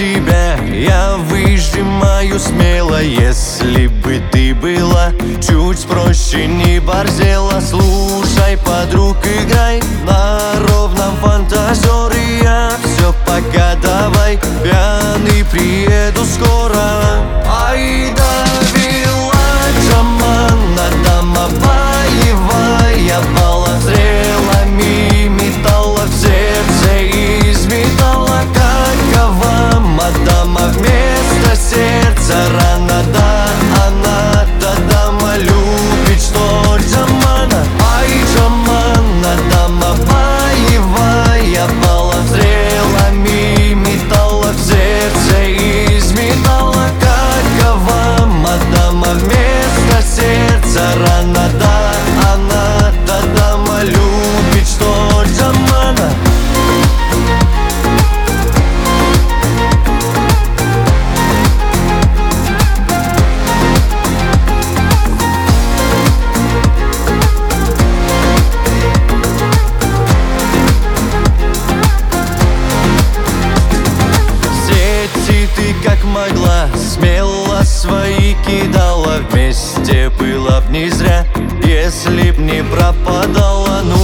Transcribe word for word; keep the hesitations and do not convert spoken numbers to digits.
тебя я выжимаю смело. Если бы ты была чуть проще, не борзела. Слушай, подруг, играй на ровном фантазере. Я все пока давай, пьяный приеду скоро. Ай да вела Джамана, дама боевая, баллов стрелами металла в сердце из металла. Какова мадама вместо сердца рана, да она-то дама любит, что Джамана. Ай Джамана, дама боевая, баллов стрелами металла в сердце из металла. Какова мадама вместо сердца рана, да она-то дама любит, что Джамана. Как могла, смело свои кидала, вместе было б не зря, если б не пропадала. Ну